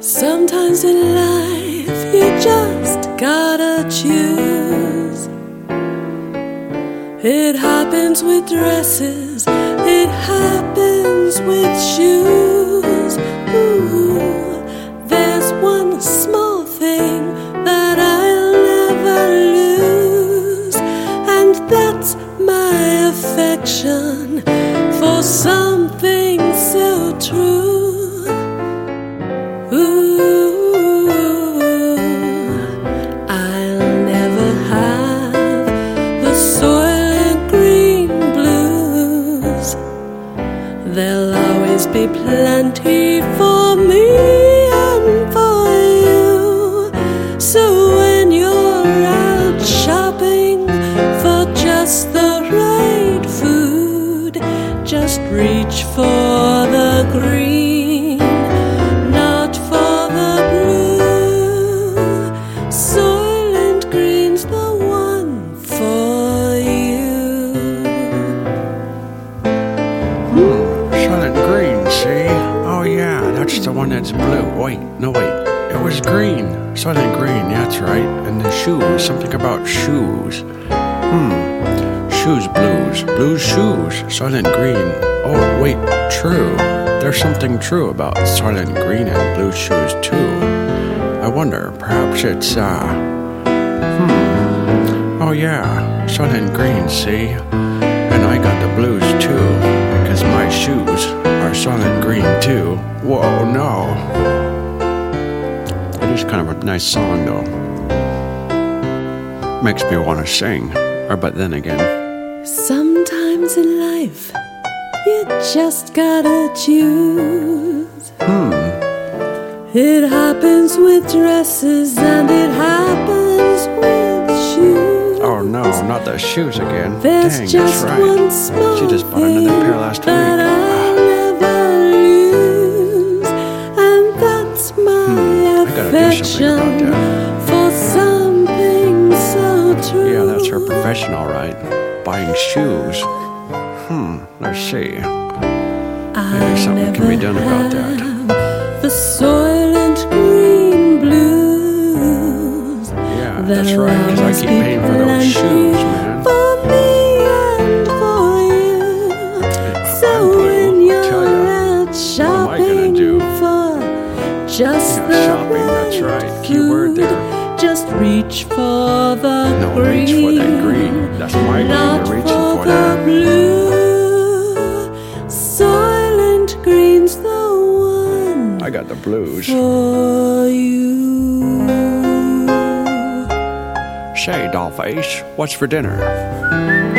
Sometimes in life you just gotta choose. It happens with dresses, it happens with shoes. Ooh, there's one small thing that I'll never lose, and that's my affection for something so true. Ooh, I'll never have the soil and green blues. There'll always be plenty for me and for you. So when you're out shopping for just the right food, just reach for the green, not for the blue. Soylent Green's the one for you. Soylent Green, see? Oh yeah, that's the one that's blue. Wait, it was green. Soylent Green, that's right. And the shoes, something about shoes. Shoes blues, blues shoes, Soylent Green. Oh wait, true. There's something true about Soylent Green and blue shoes too. I wonder, perhaps it's oh yeah, Soylent Green, see? And I got the blues too, because my shoes are Soylent Green too. Whoa, no. It is kind of a nice song though. Makes me want to sing. But then again, sometimes in life you just gotta choose. It happens with dresses and it happens with shoes. Oh no, not the shoes again. There's Dang, just that's right. one small She just bought another pair last week. that I'll never lose, and that's my I gotta do something about affection that. for something so true. Yeah, that's her profession, all right. Buying shoes. Let's see. Maybe something can be done about that. The Soylent Green blues. Yeah, that's right, because I keep paying for those shoes, man. For me and for you. I'm So blue, when I'll you're tell ya. out What am I shopping gonna do? for just Yeah, the shopping, that's right. Key word there. just reach for the No, green. reach for that green. That's my green Not you're reaching for for the there. blue. Soylent Green's the one I got the blues. for you. Say, Dollface, what's for dinner?